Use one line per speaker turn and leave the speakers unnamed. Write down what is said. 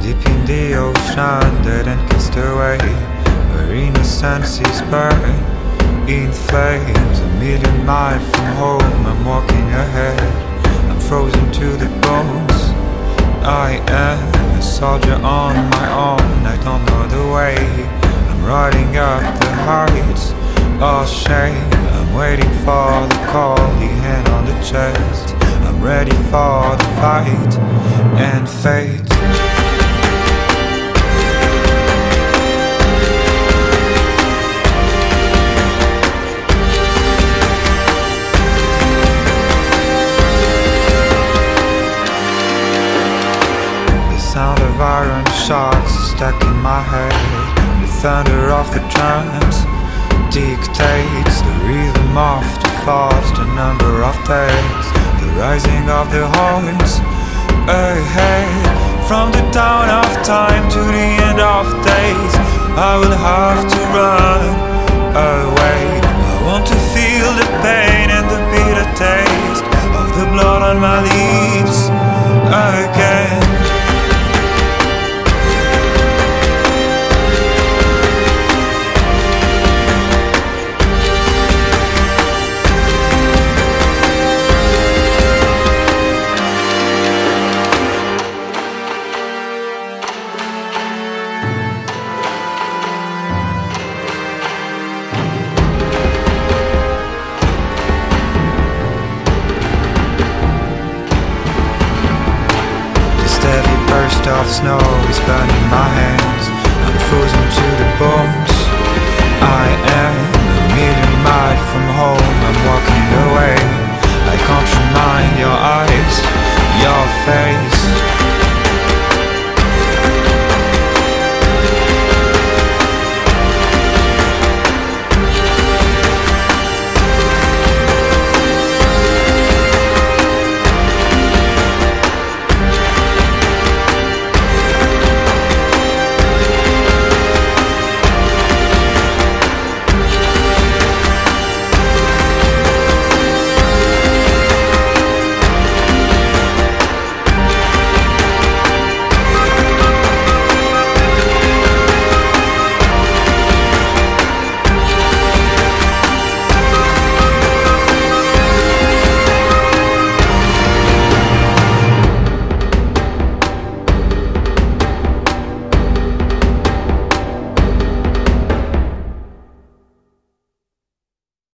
deep in the ocean, dead and cast away, where innocence is burned in flames. A million miles from home, I'm walking ahead, I'm frozen to the bones. I am a soldier on my own, I don't know the way, I'm riding up the heights, all shame. I'm waiting for the call, the hand on the chest, I'm ready for the fight and fate. Sound of iron shots stuck in my head. The thunder of the drums dictates the rhythm of the thoughts, the number of days, the rising of the horns ahead. From the dawn of time to the end of days, I will have to run away. I want to feel the pain and the bitter taste of the blood on my lips again. Of snow is burning my hands, I'm frozen to the bones. I am a million miles from home, I'm walking away, I can't remind your eyes, your face.